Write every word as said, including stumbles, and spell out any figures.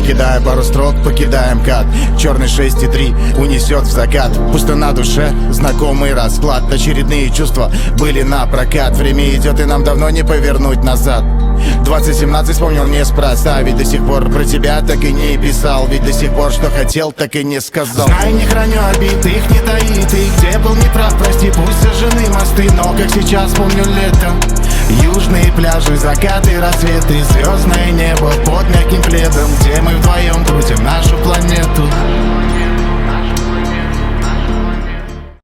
Кидая пару строк, покидаем кат. Черный шесть и три унесет в закат. Пусто на душе, знакомый расклад. Очередные чувства были на прокат. Время идет и нам давно не повернуть назад. Двадцать семнадцать вспомнил неспроста. Ведь до сих пор про тебя так и не писал. Ведь до сих пор, что хотел, так и не сказал. Знай, не храню обид, их не таи. Ты где был неправ, прости, пусть сожжены мосты. Но как сейчас помню лето, южные пляжи, закаты, рассветы, звездное небо под мягким пледом, где мы вдвоем крутим нашу планету.